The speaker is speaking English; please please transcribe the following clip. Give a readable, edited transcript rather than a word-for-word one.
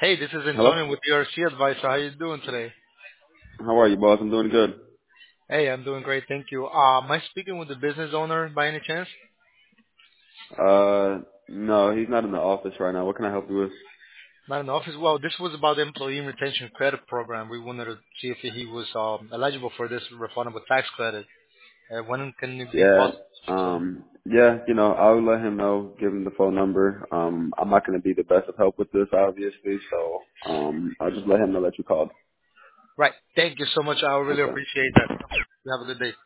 Hey, this is Hello? Antonio with ERC Advisor. How you doing today? How are you, boss? I'm doing good. Hey, I'm doing great, thank you. Am I speaking with the business owner by any chance? No, he's not in the office right now. What can I help you with? Not in the office. Well, this was about the employee retention credit program. We wanted to see if he was eligible for this refundable tax credit. When can it be Yeah, possible to speak to him? I'll let him know, give him the phone number. I'm not going to be the best of help with this, obviously, so, I'll just let him know that you called. Right. Thank you so much. I really Okay. appreciate that. You have a good day.